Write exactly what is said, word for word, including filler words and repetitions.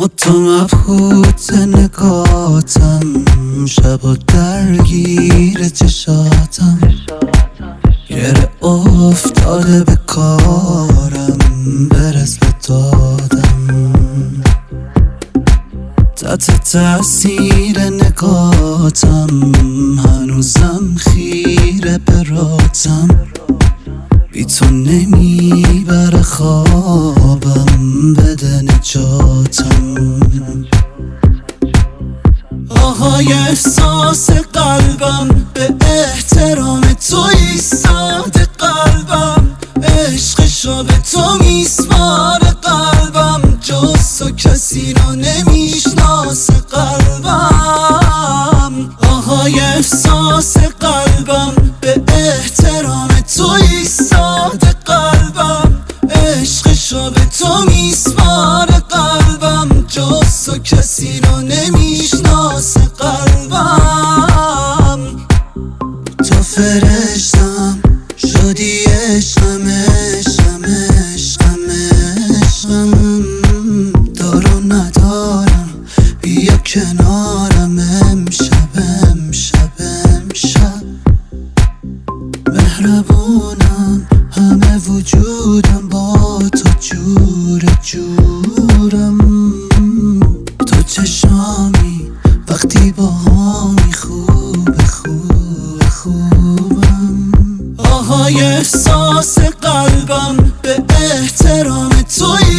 تو مبهوت نگاتم، شبا درگیر چشاتم، گره افتاده به کارم، برس به دادم. تحت تأثیر نگاتم، هنوزم خیره به راتم، بی تو نمیبره خوابم، بده نجاتم. آهای احساس قلبم، به احترام تو ایستاده قلبم، عشقشو به تو میسپاره قلبم، جز تو کسی رو نمیشناسه قلبم. آهای احساس قلبم، به احترام تو ایستاده قلبم، عشقشو به تو میسپاره قلبم، جز تو کسی رو نمیشناسه قلبم. تو فرشتم شدی عشقم عشقم عشقم عشقم، دارو ندارم بیا کنارم، امشب امشب امشب. مهربونم همه وجودم، با تو جور جورم، تو چشامی وقتی با هامی، خوب خوب خوبم. آهای احساس قلبم، به احترام تو